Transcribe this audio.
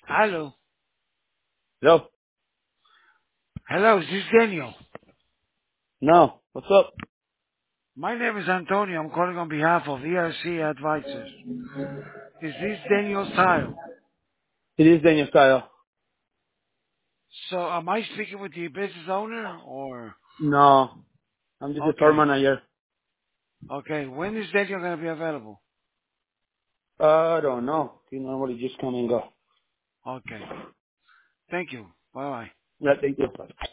Hello. Hello? Hello, is this Daniel? No. What's up? My name is Antonio. I'm calling on behalf of ERC Advisors. Is this Daniel's tile? It is Daniel Kyle. So am I speaking with the business owner or? No. I'm just a store Okay. manager. Okay. When is Daniel going to be available? I don't know. You normally just come and go. Okay. Thank you. Bye bye. Yeah, thank you.